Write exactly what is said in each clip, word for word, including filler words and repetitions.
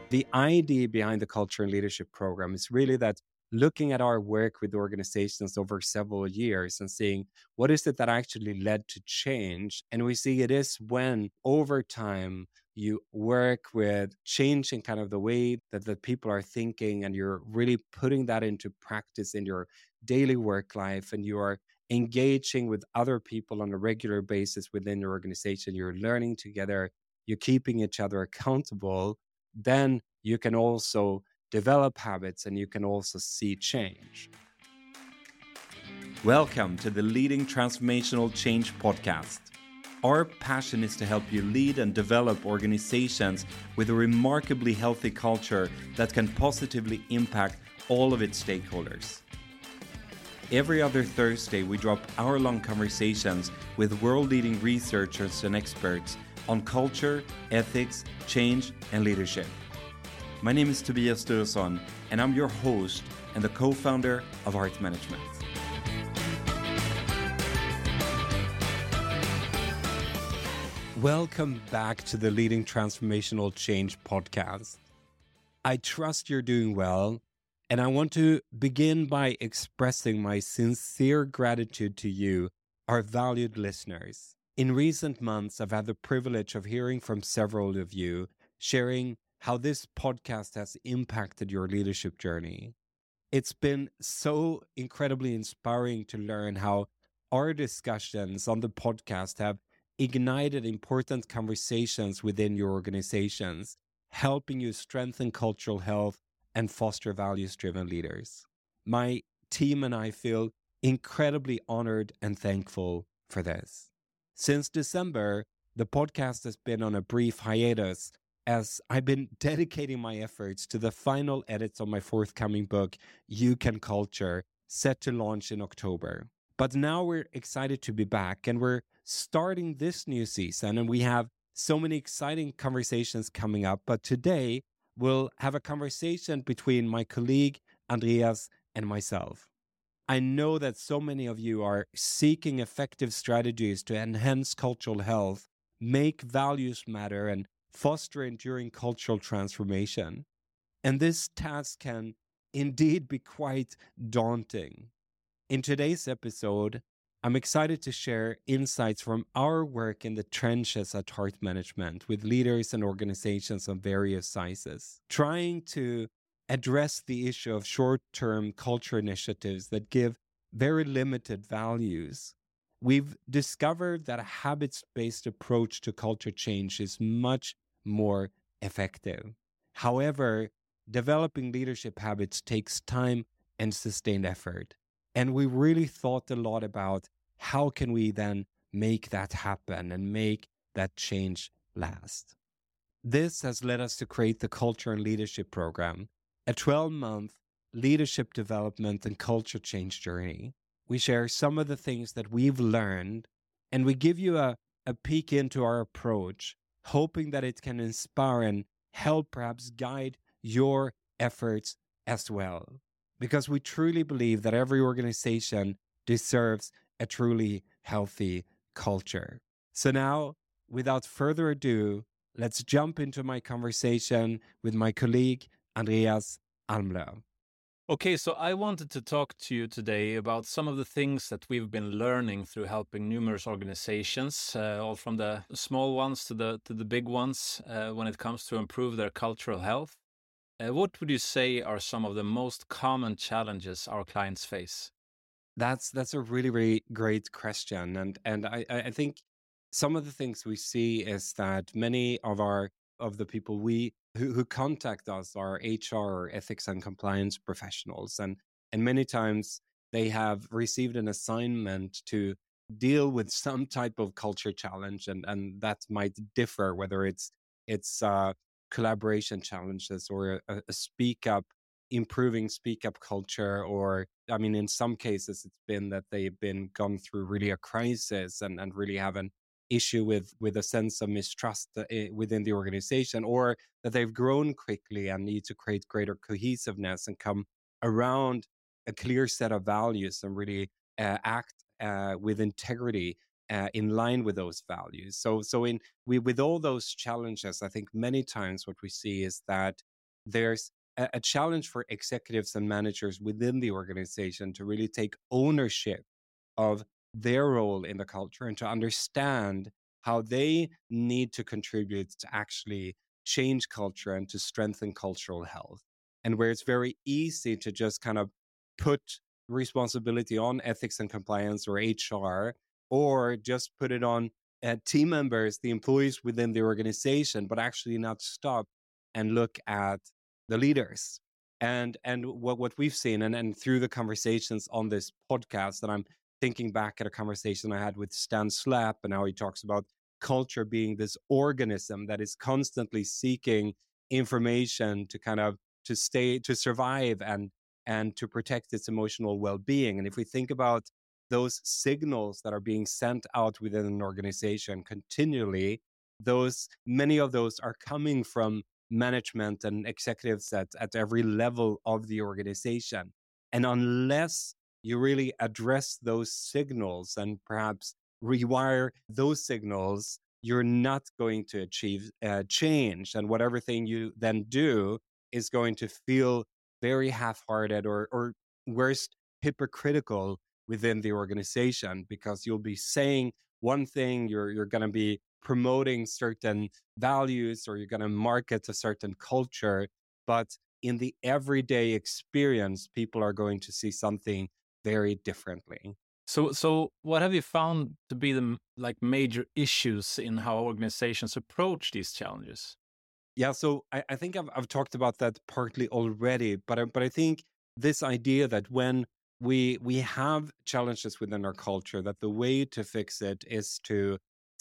The idea behind the Culture and Leadership Program is really that looking at our work with organizations over several years and seeing what is it that actually led to change. And we see it is when over time you work with changing kind of the way that the people are thinking, and you're really putting that into practice in your daily work life, and you are engaging with other people on a regular basis within your organization, you're learning together, you're keeping each other accountable, then you can also develop habits and you can also see change. Welcome to the Leading Transformational Change podcast. Our passion is to help you lead and develop organizations with a remarkably healthy culture that can positively impact all of its stakeholders. Every other Thursday, we drop hour-long conversations with world-leading researchers and experts on culture, ethics, change, and leadership. My name is Tobias Sturesson, and I'm your host and the co-founder of Heart Management. Welcome back to the Leading Transformational Change podcast. I trust you're doing well, and I want to begin by expressing my sincere gratitude to you, our valued listeners. In recent months, I've had the privilege of hearing from several of you sharing how this podcast has impacted your leadership journey. It's been so incredibly inspiring to learn how our discussions on the podcast have ignited important conversations within your organizations, helping you strengthen cultural health and foster values-driven leaders. My team and I feel incredibly honored and thankful for this. Since December, the podcast has been on a brief hiatus as I've been dedicating my efforts to the final edits of my forthcoming book, You Can Culture, set to launch in October. But now we're excited to be back, and we're starting this new season, and we have so many exciting conversations coming up. But today, we'll have a conversation between my colleague, Andreas, and myself. I know that so many of you are seeking effective strategies to enhance cultural health, make values matter, and foster enduring cultural transformation. And this task can indeed be quite daunting. In today's episode, I'm excited to share insights from our work in the trenches at Heart Management with leaders and organizations of various sizes, trying to address the issue of short-term culture initiatives that give very limited values. We've discovered that a habits-based approach to culture change is much more effective. However, developing leadership habits takes time and sustained effort. And we really thought a lot about how can we then make that happen and make that change last. This has led us to create the Culture and Leadership Program, a twelve-month leadership development and culture change journey. We share some of the things that we've learned, and we give you a, a peek into our approach, hoping that it can inspire and help perhaps guide your efforts as well. Because we truly believe that every organization deserves a truly healthy culture. So now, without further ado, let's jump into my conversation with my colleague, Andreas Almlöv. Okay, so I wanted to talk to you today about some of the things that we've been learning through helping numerous organizations, uh, all from the small ones to the to the big ones, uh, when it comes to improve their cultural health. Uh, what would you say are some of the most common challenges our clients face? That's that's a really, really great question. And and I, I I think some of the things we see is that many of our of the people we who, who contact us are H R or ethics and compliance professionals. And and many times they have received an assignment to deal with some type of culture challenge, and, and that might differ whether it's it's uh, collaboration challenges or a, a speak up improving speak up culture, or I mean in some cases it's been that they've been gone through really a crisis and, and really have an issue with with a sense of mistrust uh, i- within the organization, or that they've grown quickly and need to create greater cohesiveness and come around a clear set of values and really uh, act uh, with integrity uh, in line with those values. So so in we with all those challenges, I think many times what we see is that there's a, a challenge for executives and managers within the organization to really take ownership of their role in the culture and to understand how they need to contribute to actually change culture and to strengthen cultural health. And where it's very easy to just kind of put responsibility on ethics and compliance or H R, or just put it on uh, team members, the employees within the organization, but actually not stop and look at the leaders. And and what, what we've seen, and, and through the conversations on this podcast, and I'm thinking back at a conversation I had with Stan Slapp and how he talks about culture being this organism that is constantly seeking information to kind of to stay, to survive and and to protect its emotional well-being. And if we think about those signals that are being sent out within an organization continually, those many of those are coming from management and executives at, at every level of the organization. And unless you really address those signals and perhaps rewire those signals, you're not going to achieve uh, change. And whatever thing you then do is going to feel very half-hearted or, or worst, hypocritical within the organization, because you'll be saying one thing, you're you're going to be promoting certain values, or you're going to market a certain culture, but in the everyday experience, people are going to see something very differently. So, so what have you found to be the like major issues in how organizations approach these challenges? Yeah, so I, I think I've, I've talked about that partly already, but I, but I think this idea that when we we have challenges within our culture, that the way to fix it is to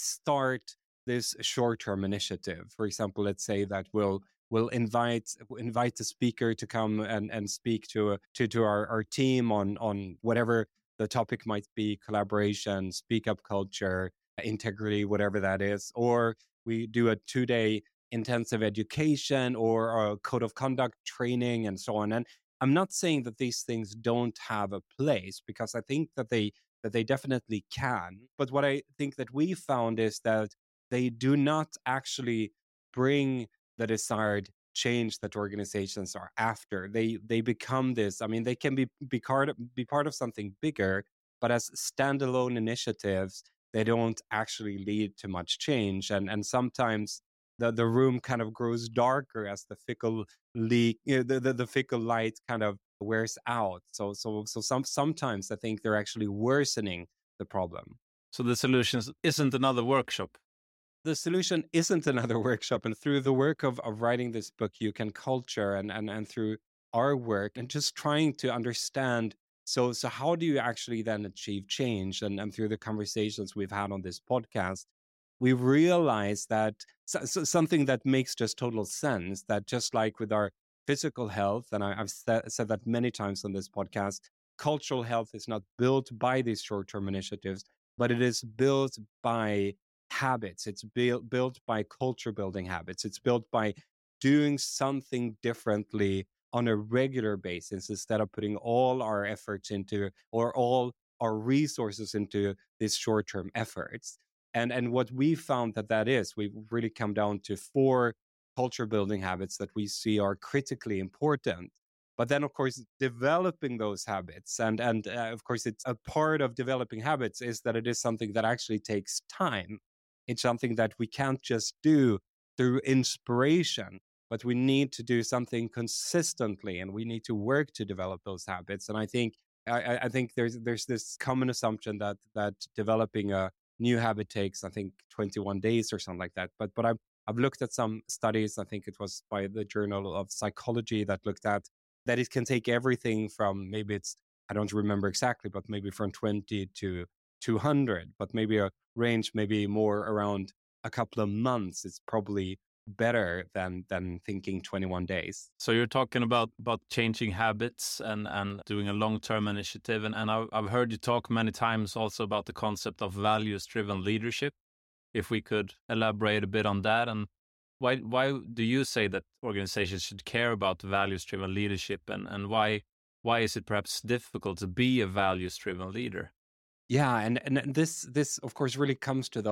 start this short-term initiative. For example, let's say that we'll we'll invite invite a speaker to come and, and speak to a, to to our, our team on on whatever the topic might be: collaboration, speak up culture, integrity, whatever that is. Or we do a two-day intensive education or a code of conduct training and so on. And I'm not saying that these things don't have a place, because I think that they that they definitely can. But what I think that we found is that they do not actually bring the desired change that organizations are after. They they become this. I mean, they can be be part of, be part of something bigger, but as standalone initiatives, they don't actually lead to much change. And and sometimes the, the room kind of grows darker as the fickle leak, you know, the, the, the fickle light kind of wears out. So so so some sometimes I think they're actually worsening the problem. So the solution isn't another workshop. The solution isn't another workshop. And through the work of, of writing this book, You Can Culture, and, and and through our work and just trying to understand, so so how do you actually then achieve change? And, and through the conversations we've had on this podcast, we realize that so, so something that makes just total sense, that just like with our physical health, and I, I've said, said that many times on this podcast, cultural health is not built by these short-term initiatives, but it is built by habits. It's built built by culture building habits. It's built by doing something differently on a regular basis, instead of putting all our efforts into, or all our resources into, these short-term efforts. And and what we found that that is, we've really come down to four culture building habits that we see are critically important. But then, of course, developing those habits, and and uh, of course, it's a part of developing habits is that it is something that actually takes time. It's something that we can't just do through inspiration, but we need to do something consistently, and we need to work to develop those habits. And I think I, I think there's there's this common assumption that that developing a new habit takes, I think, twenty-one days or something like that. But but I've I've looked at some studies. I think it was by the Journal of Psychology that looked at that it can take everything from, maybe it's, I don't remember exactly, but maybe from twenty to two hundred, but maybe a range, maybe more around a couple of months is probably better than than thinking twenty-one days. So you're talking about about changing habits and and doing a long-term initiative, and and I've, I've heard you talk many times also about the concept of values-driven leadership. If we could elaborate a bit on that, and why why do you say that organizations should care about values-driven leadership, and and why why is it perhaps difficult to be a values-driven leader? Yeah, and and this this of course really comes to the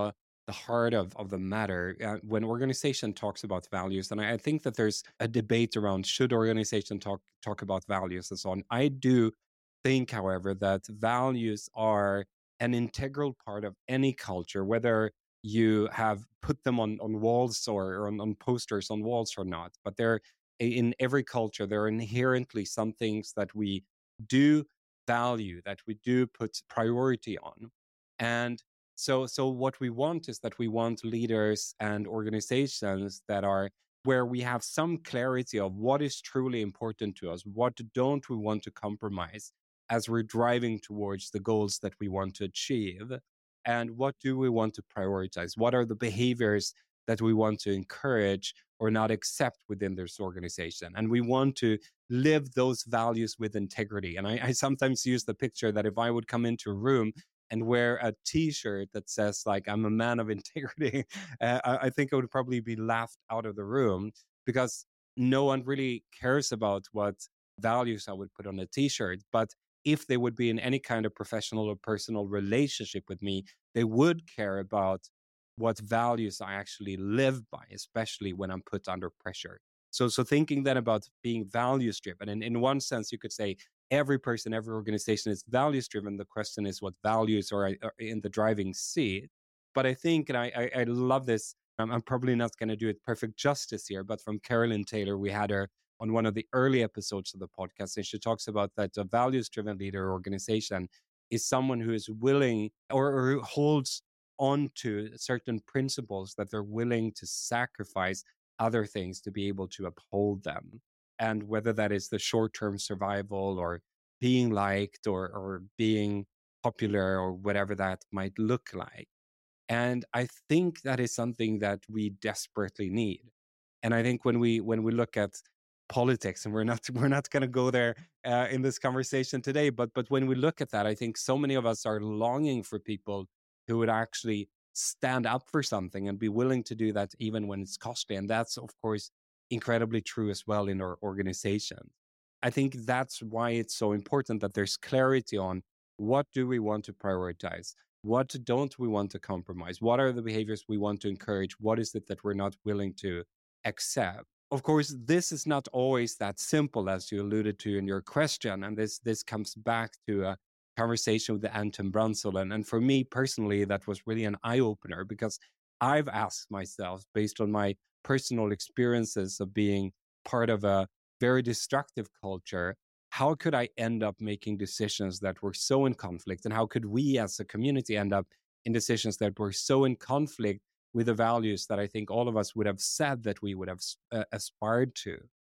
the heart of, of the matter uh, when organization talks about values. And I, I think that there's a debate around should organization talk talk about values and so on. I do think, however, that values are an integral part of any culture, whether you have put them on, on walls or, or on, on posters on walls or not. But they're in every culture, there are inherently some things that we do value, that we do put priority on. And so, so what we want is that we want leaders and organizations that are where we have some clarity of what is truly important to us, what don't we want to compromise as we're driving towards the goals that we want to achieve, and what do we want to prioritize? What are the behaviors that we want to encourage or not accept within this organization? And we want to live those values with integrity. And I, I sometimes use the picture that if I would come into a room and wear a t-shirt that says like, I'm a man of integrity, uh, I, I think I would probably be laughed out of the room, because no one really cares about what values I would put on a t-shirt. But if they would be in any kind of professional or personal relationship with me, they would care about what values I actually live by, especially when I'm put under pressure. So, so thinking then about being values driven, and in one sense, you could say every person, every organization is values driven. The question is what values are, are in the driving seat. But I think, and I, I, I love this, I'm, I'm probably not going to do it perfect justice here, but from Carolyn Taylor, we had her on one of the early episodes of the podcast, and she talks about that a values driven leader or organization is someone who is willing or, or who holds on to certain principles that they're willing to sacrifice other things to be able to uphold them. And whether that is the short-term survival or being liked or, or being popular or whatever that might look like. And I think that is something that we desperately need. And I think when we when we look at politics, and we're not we're not going to go there uh, in this conversation today, but but when we look at that, I think so many of us are longing for people who would actually stand up for something and be willing to do that even when it's costly. And that's, of course, incredibly true as well in our organization. I think that's why it's so important that there's clarity on what do we want to prioritize? What don't we want to compromise? What are the behaviors we want to encourage? What is it that we're not willing to accept? Of course, this is not always that simple, as you alluded to in your question. And this this comes back to a conversation with Anton Brunsell. And, and for me personally, that was really an eye-opener, because I've asked myself, based on my personal experiences of being part of a very destructive culture, how could I end up making decisions that were so in conflict? And how could we as a community end up in decisions that were so in conflict with the values that I think all of us would have said that we would have uh, aspired to?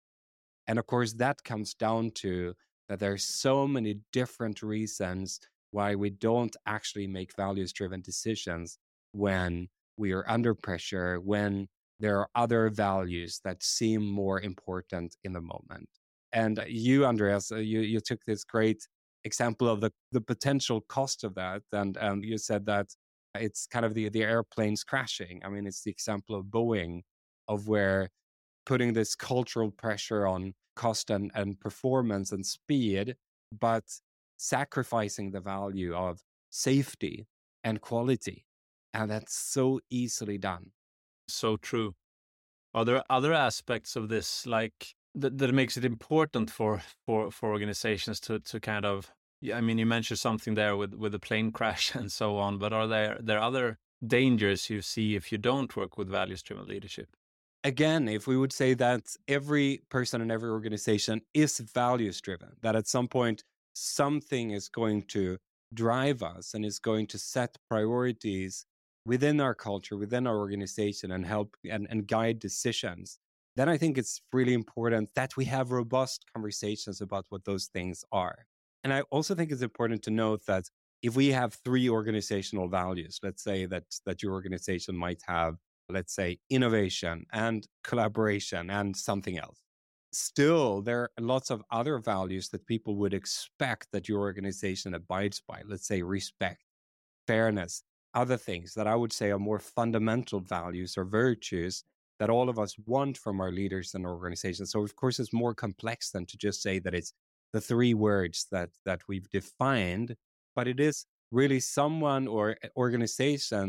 And of course, that comes down to that there's so many different reasons why we don't actually make values-driven decisions when we are under pressure, when there are other values that seem more important in the moment. And you, Andreas, uh, you, you took this great example of the, the potential cost of that. And, and you said that it's kind of the, the airplanes crashing. I mean, it's the example of Boeing, of where putting this cultural pressure on cost and, and performance and speed, but sacrificing the value of safety and quality. And that's so easily done. So true. Are there other aspects of this, like that, that makes it important for, for, for organizations to, to kind of, I mean, you mentioned something there with, with the plane crash and so on, but are there, there other dangers you see if you don't work with values-driven leadership? Again, if we would say that every person in every organization is values-driven, that at some point something is going to drive us and is going to set priorities within our culture, within our organization, and help and, and guide decisions, then I think it's really important that we have robust conversations about what those things are. And I also think it's important to note that if we have three organizational values, let's say that, that your organization might have, let's say, innovation and collaboration and something else, still there are lots of other values that people would expect that your organization abides by. Let's say respect, fairness, other things that I would say are more fundamental values or virtues that all of us want from our leaders and organizations. So of course, it's more complex than to just say that it's the three words that that we've defined, but it is really someone or organizations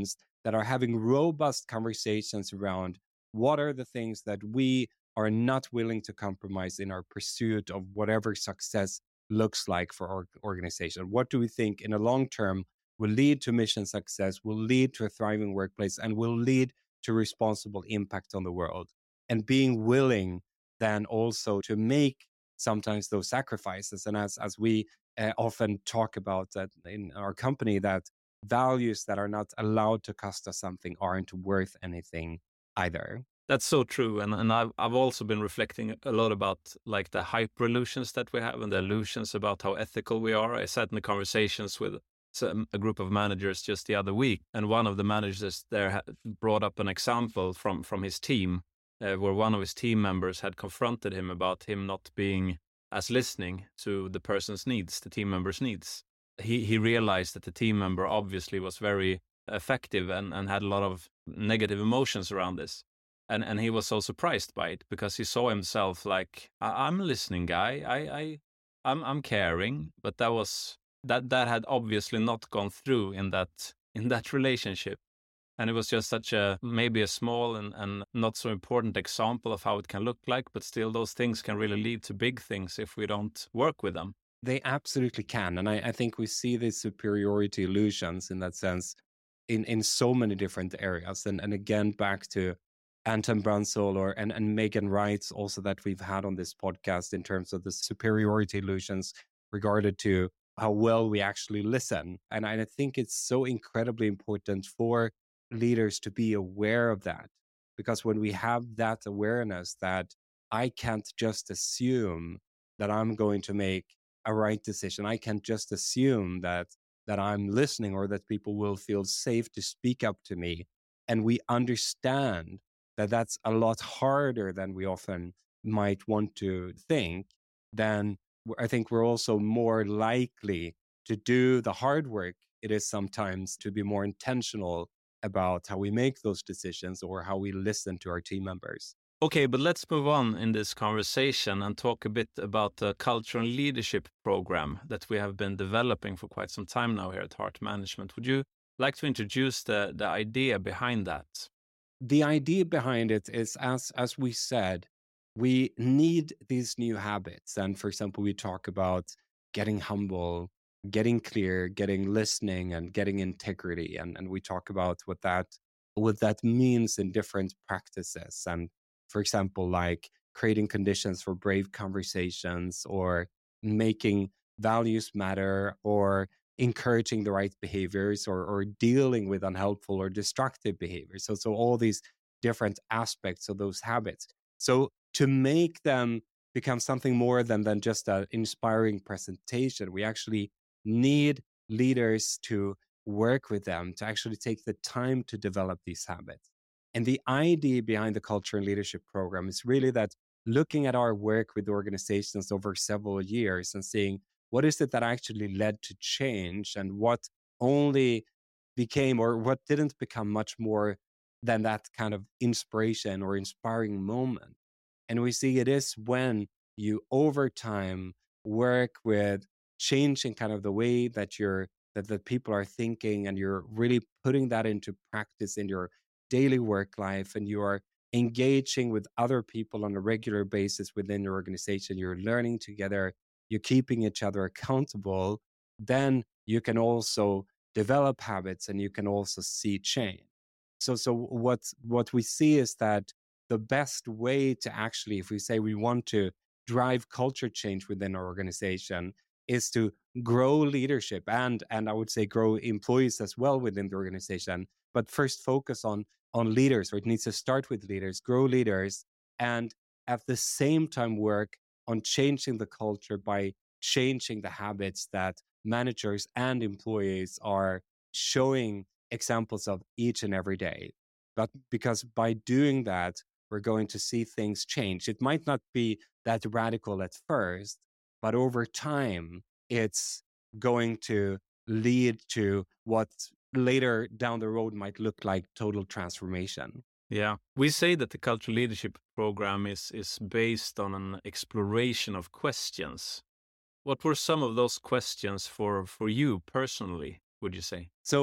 that are having robust conversations around what are the things that we are not willing to compromise in our pursuit of whatever success looks like for our organization. What do we think in the long term will lead to mission success, will lead to a thriving workplace, and will lead to responsible impact on the world? And being willing then also to make sometimes those sacrifices. And as, as we uh, often talk about that in our company, that values that are not allowed to cost us something aren't worth anything either. That's so true. And and I've, I've also been reflecting a lot about like the hyper illusions that we have and the illusions about how ethical we are. I sat in the conversations with some, a group of managers just the other week, and one of the managers there had brought up an example from, from his team uh, where one of his team members had confronted him about him not being as listening to the person's needs, the team member's needs. He, he realized that the team member obviously was very effective and, and had a lot of negative emotions around this. And and he was so surprised by it because he saw himself like, I- I'm a listening guy. I, I I'm I'm caring, but that was that that had obviously not gone through in that in that relationship. And it was just such a maybe a small and, and not so important example of how it can look like, but still those things can really lead to big things if we don't work with them. They absolutely can. And I, I think we see these superiority illusions in that sense in, in so many different areas. And and again, back to Anton Brunsol or and, and Megan Wright also that we've had on this podcast in terms of the superiority illusions regarded to how well we actually listen. And I think it's so incredibly important for leaders to be aware of that, because when we have that awareness that I can't just assume that I'm going to make a right decision, I can't just assume that that I'm listening or that people will feel safe to speak up to me, and we understand that that's a lot harder than we often might want to think, then I think we're also more likely to do the hard work it is sometimes to be more intentional about how we make those decisions or how we listen to our team members. Okay, but let's move on in this conversation and talk a bit about the culture and leadership program that we have been developing for quite some time now here at Heart Management. Would you like to introduce the, the idea behind that? The idea behind it is, as as we said, we need these new habits. And for example, we talk about getting humble, getting clear, getting listening, and getting integrity. And, and we talk about what that what that means in different practices. And for example, like creating conditions for brave conversations, or making values matter, or encouraging the right behaviors, or, or dealing with unhelpful or destructive behaviors. So, so all these different aspects of those habits. So to make them become something more than, than just an inspiring presentation, we actually need leaders to work with them, to actually take the time to develop these habits. And the idea behind the Culture and Leadership Program is really that looking at our work with organizations over several years and seeing what is it that actually led to change and what only became or what didn't become much more than that kind of inspiration or inspiring moment. And we see it is when you over time work with changing kind of the way that you're that the people are thinking, and you're really putting that into practice in your daily work life, and you are engaging with other people on a regular basis within your organization, you're learning together, you're keeping each other accountable, then you can also develop habits and you can also see change. So, so what, what we see is that the best way to actually, if we say we want to drive culture change within our organization, is to grow leadership and, and I would say grow employees as well within the organization. But first focus on, on leaders, or it needs to start with leaders, grow leaders, and at the same time work on changing the culture by changing the habits that managers and employees are showing examples of each and every day. But because by doing that, we're going to see things change. It might not be that radical at first, but over time, it's going to lead to what later down the road might look like total transformation. Yeah, we say that the Cultural Leadership Program is is based on an exploration of questions. What were some of those questions for for you personally, would you say? So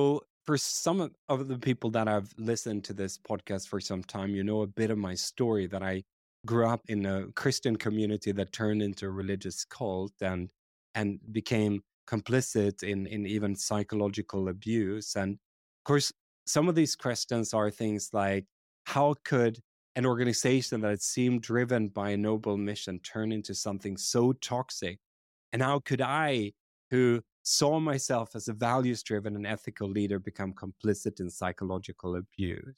For some of- of the people that have listened to this podcast for some time, you know a bit of my story that I grew up in a Christian community that turned into a religious cult and and became complicit in in even psychological abuse. And of course, some of these questions are things like, how could an organization that seemed driven by a noble mission turn into something so toxic? And how could I, who saw myself as a values driven and ethical leader, become complicit in psychological abuse?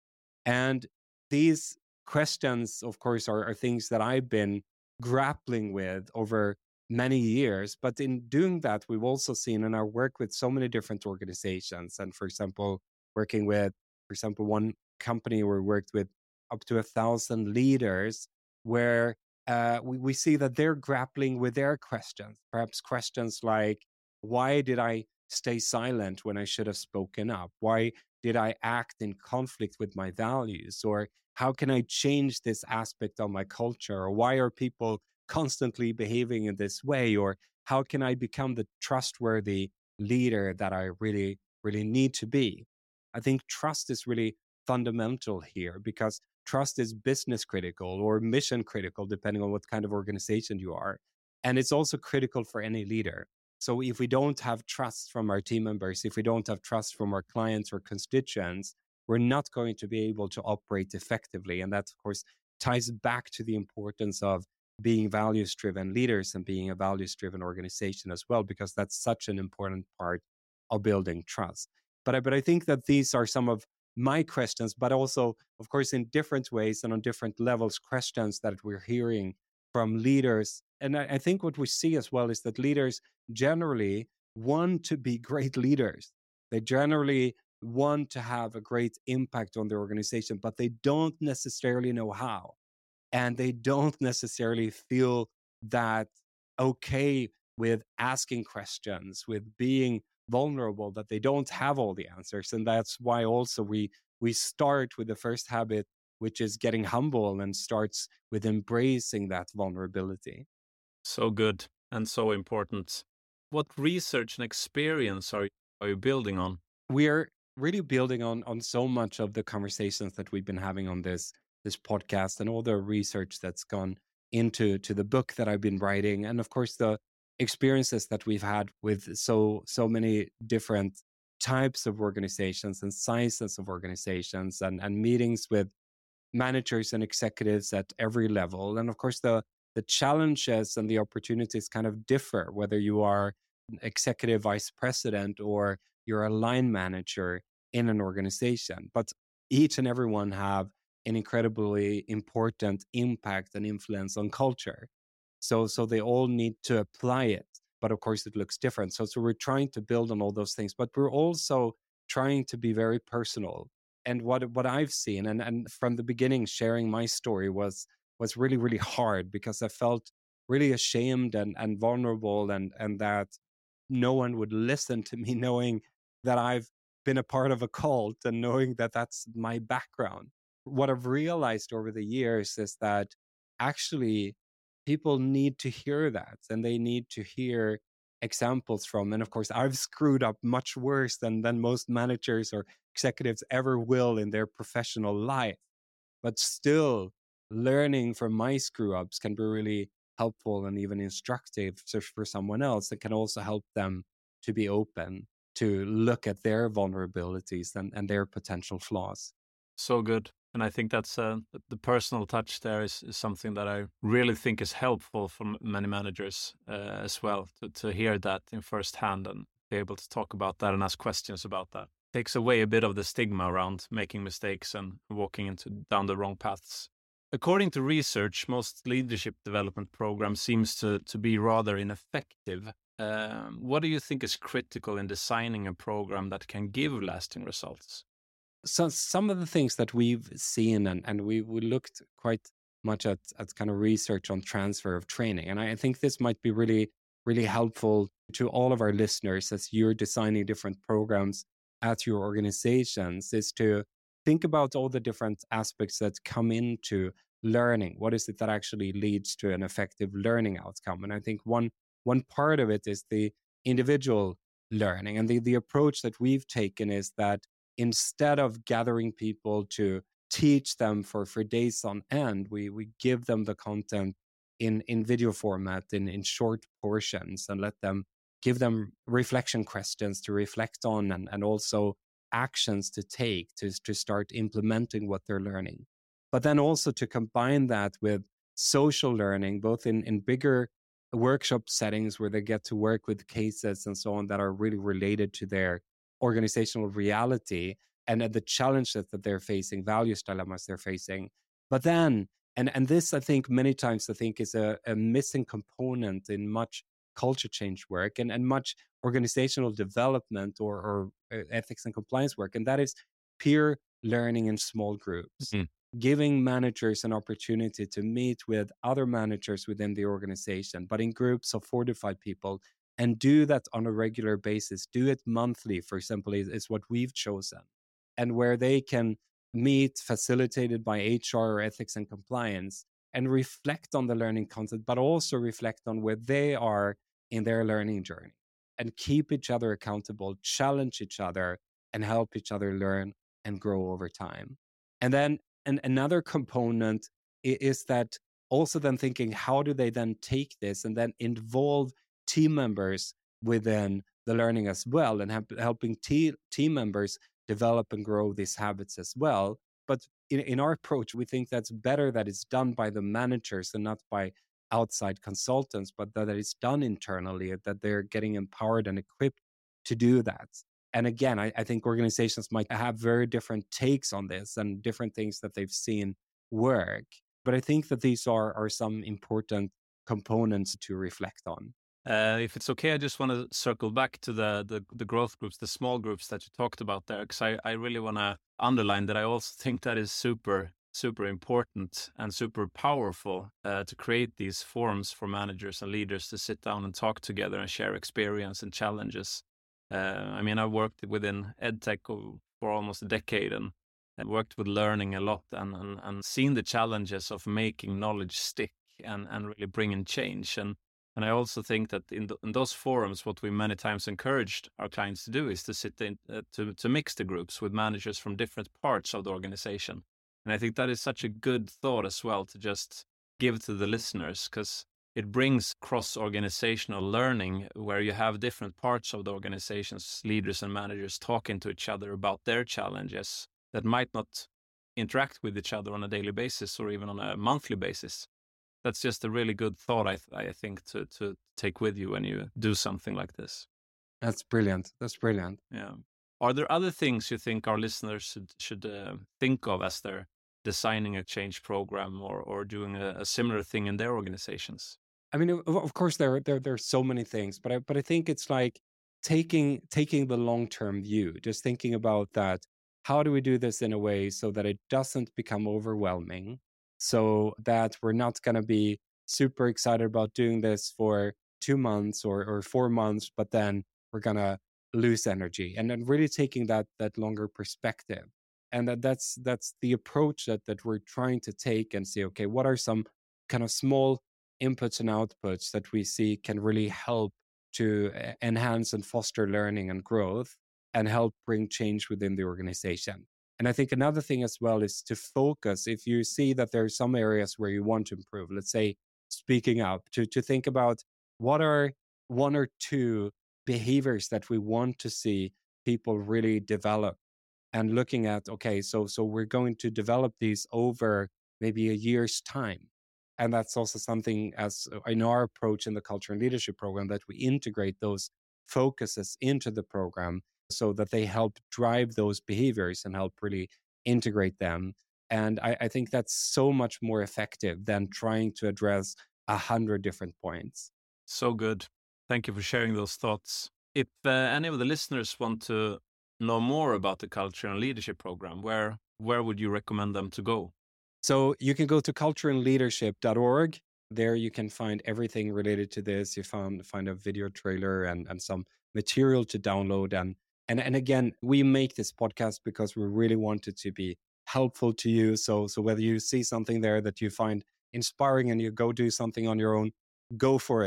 And these questions, of course, are, are things that I've been grappling with over many years. But in doing that, we've also seen in our work with so many different organizations. And for example, working with, for example, one company we worked with up to a thousand leaders, where uh, we, we see that they're grappling with their questions, perhaps questions like, why did I stay silent when I should have spoken up? Why did I act in conflict with my values? Or how can I change this aspect of my culture? Or why are people constantly behaving in this way? Or how can I become the trustworthy leader that I really, really need to be? I think trust is really fundamental here, because trust is business critical or mission critical, depending on what kind of organization you are. And it's also critical for any leader. So if we don't have trust from our team members, if we don't have trust from our clients or constituents, we're not going to be able to operate effectively. And that, of course, ties back to the importance of being values-driven leaders and being a values-driven organization as well, because that's such an important part of building trust. But I, but I think that these are some of my questions, but also, of course, in different ways and on different levels, questions that we're hearing from leaders. And I, I think what we see as well is that leaders generally want to be great leaders. They generally want to have a great impact on their organization, but they don't necessarily know how. And they don't necessarily feel that okay with asking questions, with being vulnerable, that they don't have all the answers. And that's why also we we start with the first habit, which is getting humble, and starts with embracing that vulnerability. So good and so important. What research and experience are, are you building on? We are really building on on so much of the conversations that we've been having on this this podcast, and all the research that's gone into to the book that I've been writing, and of course the experiences that we've had with so so many different types of organizations and sizes of organizations, and and meetings with managers and executives at every level. And of course, the the challenges and the opportunities kind of differ, whether you are an executive vice president or you're a line manager in an organization. But each and every one have an incredibly important impact and influence on culture. So so they all need to apply it. But of course, it looks different. So so we're trying to build on all those things, but we're also trying to be very personal. And what what I've seen, and and from the beginning, sharing my story was was really really hard, because I felt really ashamed and and vulnerable, and and that no one would listen to me, knowing that I've been a part of a cult and knowing that that's my background. What I've realized over the years is that actually people need to hear that, and they need to hear examples from. And of course, I've screwed up much worse than than most managers or executives ever will in their professional life. But still, learning from my screw ups can be really helpful and even instructive so for someone else. It can also help them to be open to look at their vulnerabilities and, and their potential flaws. So good. And I think that's uh, the personal touch there is, is something that I really think is helpful for m- many managers uh, as well, to, to hear that in first hand and be able to talk about that and ask questions about that. Takes away a bit of the stigma around making mistakes and walking into down the wrong paths. According to research, most leadership development programs seems to, to be rather ineffective. Um, what do you think is critical in designing a program that can give lasting results? So some of the things that we've seen, and, and we, we looked quite much at, at kind of research on transfer of training. And I, I think this might be really, really helpful to all of our listeners as you're designing different programs at your organizations, is to think about all the different aspects that come into learning. What is it that actually leads to an effective learning outcome? And I think one one part of it is the individual learning. And the, the approach that we've taken is that instead of gathering people to teach them for, for days on end, we, we give them the content in, in video format, in, in short portions, and let them give them reflection questions to reflect on, and, and also actions to take to, to start implementing what they're learning. But then also to combine that with social learning, both in, in bigger workshop settings where they get to work with cases and so on that are really related to their organizational reality and uh, the challenges that they're facing, values dilemmas they're facing. But then, and, and this I think many times I think is a, a missing component in much culture change work and, and much organizational development or, or uh, ethics and compliance work, and that is peer learning in small groups. Mm. Giving managers an opportunity to meet with other managers within the organization, but in groups of four to five people, and do that on a regular basis. Do it monthly, for example, is, is what we've chosen. And where they can meet, facilitated by H R or ethics and compliance, and reflect on the learning content, but also reflect on where they are in their learning journey, and keep each other accountable, challenge each other, and help each other learn and grow over time. And then and another component is that also then thinking, how do they then take this and then involve team members within the learning as well, and have, helping te- team members develop and grow these habits as well. But in, in our approach, we think that's better that it's done by the managers and not by outside consultants, but that it's done internally, that they're getting empowered and equipped to do that. And again, I, I think organizations might have very different takes on this and different things that they've seen work. But I think that these are, are some important components to reflect on. Uh, if it's okay, I just want to circle back to the, the, the growth groups, the small groups that you talked about there, because I, I really want to underline that I also think that is super, super important and super powerful uh, to create these forums for managers and leaders to sit down and talk together and share experience and challenges. Uh, I mean, I worked within EdTech for almost a decade and, and worked with learning a lot and, and, and seen the challenges of making knowledge stick and, and really bringing change. And and I also think that in, the, in those forums, what we many times encouraged our clients to do is to sit in, uh, to, to mix the groups with managers from different parts of the organization. And I think that is such a good thought as well to just give to the listeners, because it brings cross-organizational learning where you have different parts of the organization's leaders and managers talking to each other about their challenges that might not interact with each other on a daily basis or even on a monthly basis. That's just a really good thought, I, th- I think, to, to take with you when you do something like this. That's brilliant. That's brilliant. Yeah. Are there other things you think our listeners should, should uh, think of as they're designing a change program or, or doing a, a similar thing in their organizations? I mean, of, of course, there, there there are so many things, but I, but I think it's like taking taking the long-term view, just thinking about that. How do we do this in a way so that it doesn't become overwhelming, so that we're not going to be super excited about doing this for two months or, or four months, but then we're going to lose energy, and then really taking that that longer perspective. And that that's that's the approach that that we're trying to take and see, okay, what are some kind of small inputs and outputs that we see can really help to enhance and foster learning and growth and help bring change within the organization. And I think another thing as well is to focus. If you see that there are some areas where you want to improve, let's say speaking up, to, to think about what are one or two behaviors that we want to see people really develop, and looking at, okay, so so we're going to develop these over maybe a year's time. And that's also something, as in our approach in the Culture and Leadership program, that we integrate those focuses into the program so that they help drive those behaviors and help really integrate them. And I, I think that's so much more effective than trying to address a hundred different points. So good. Thank you for sharing those thoughts. If uh, any of the listeners want to know more about the Culture and Leadership program, where where would you recommend them to go? So you can go to culture and leadership dot org. There you can find everything related to this. You found find a video trailer and, and some material to download. And, and and again, we make this podcast because we really want it to be helpful to you. So so whether you see something there that you find inspiring and you go do something on your own, go for it.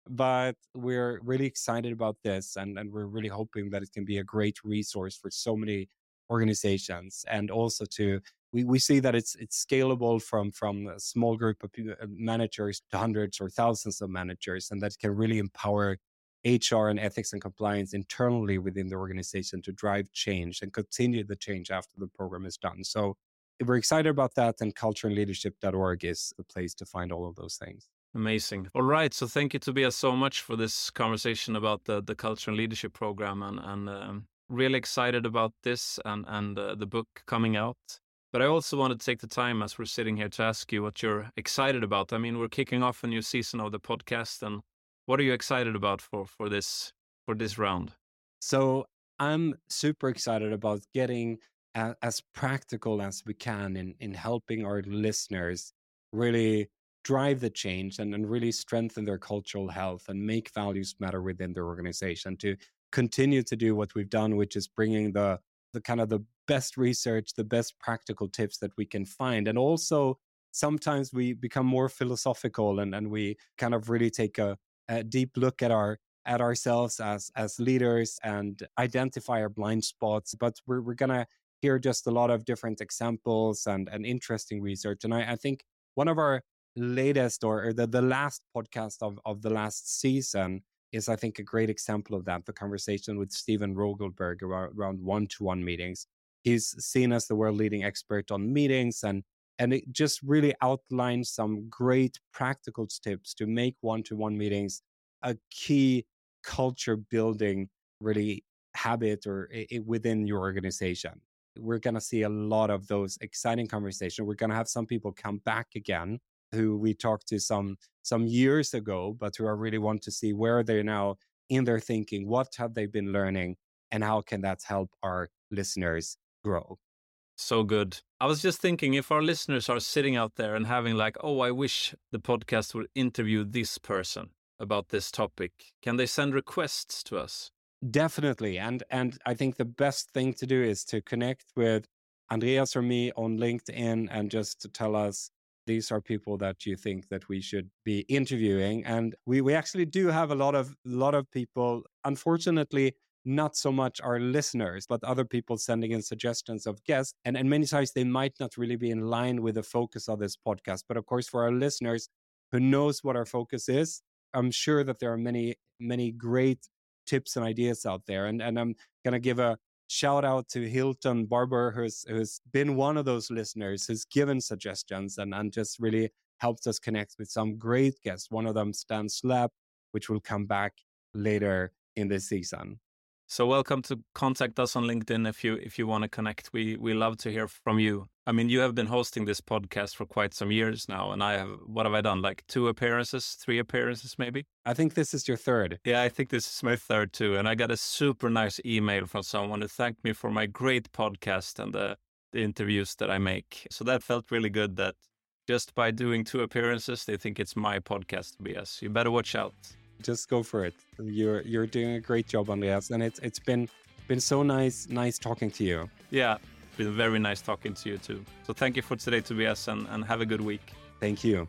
But we're really excited about this, and, and we're really hoping that it can be a great resource for so many organizations. And also to we, we see that it's it's scalable from from a small group of managers to hundreds or thousands of managers, and that can really empower H R and ethics and compliance internally within the organization to drive change and continue the change after the program is done. So we're excited about that, and culture and leadership dot org is the place to find all of those things. Amazing. All right. So thank you, Tobias, so much for this conversation about the, the Culture and Leadership Program, and, and um, really excited about this and, and uh, the book coming out. But I also want to take the time as we're sitting here to ask you what you're excited about. I mean, we're kicking off a new season of the podcast, and what are you excited about for, for this for this round? So I'm super excited about getting a, as practical as we can in, in helping our listeners really drive the change and, and really strengthen their cultural health and make values matter within their organization, to continue to do what we've done, which is bringing the the kind of the best research, the best practical tips that we can find. And also sometimes we become more philosophical, and, and we kind of really take a, a deep look at our at ourselves as as leaders and identify our blind spots. But we're we're gonna hear just a lot of different examples and, and interesting research. And I, I think one of our latest or, or the, the last podcast of, of the last season is, I think, a great example of that. The conversation with Stephen Rogelberg around, around one-to-one meetings. He's seen as the world leading expert on meetings, and and it just really outlines some great practical tips to make one-to-one meetings a key culture building really habit or it, within your organization. We're going to see a lot of those exciting conversations. We're going to have some people come back again who we talked to some some years ago, but who I really want to see where they're now in their thinking, what have they been learning, and how can that help our listeners grow. So good. I was just thinking, if our listeners are sitting out there and having like, oh, I wish the podcast would interview this person about this topic, can they send requests to us? Definitely. And and I think the best thing to do is to connect with Andreas or me on LinkedIn and just to tell us, these are people that you think that we should be interviewing. And we, we actually do have a lot of lot of people, unfortunately, not so much our listeners, but other people sending in suggestions of guests. And, and many times they might not really be in line with the focus of this podcast. But of course, for our listeners who knows what our focus is, I'm sure that there are many, many great tips and ideas out there. And, and I'm going to give a shout out to Hilton Barber, who's who's been one of those listeners who's given suggestions and, and just really helped us connect with some great guests. One of them, Stan Slap, which will come back later in this season. So welcome to contact us on LinkedIn if you if you want to connect. We we love to hear from you. I mean, you have been hosting this podcast for quite some years now, and I have, what have I done? Like two appearances, three appearances maybe? I think this is your third. Yeah, I think this is my third too. And I got a super nice email from someone who thanked me for my great podcast and the, the interviews that I make. So that felt really good, that just by doing two appearances, they think it's my podcast, Tobias. You better watch out. Just go for it. You're you're doing a great job, Andreas, and it's it's been been so nice nice talking to you. Yeah, it's been very nice talking to you too. So thank you for today, Tobias, and, and have a good week. Thank you.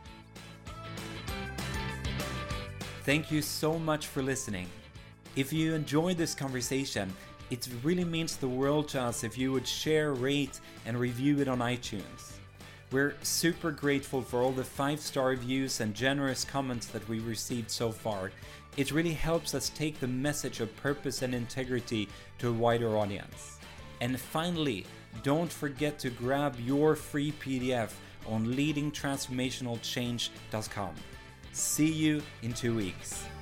Thank you so much for listening. If you enjoyed this conversation, it really means the world to us if you would share, rate, and review it on iTunes. We're super grateful for all the five-star reviews and generous comments that we've received so far. It really helps us take the message of purpose and integrity to a wider audience. And finally, don't forget to grab your free P D F on leading transformational change dot com. See you in two weeks.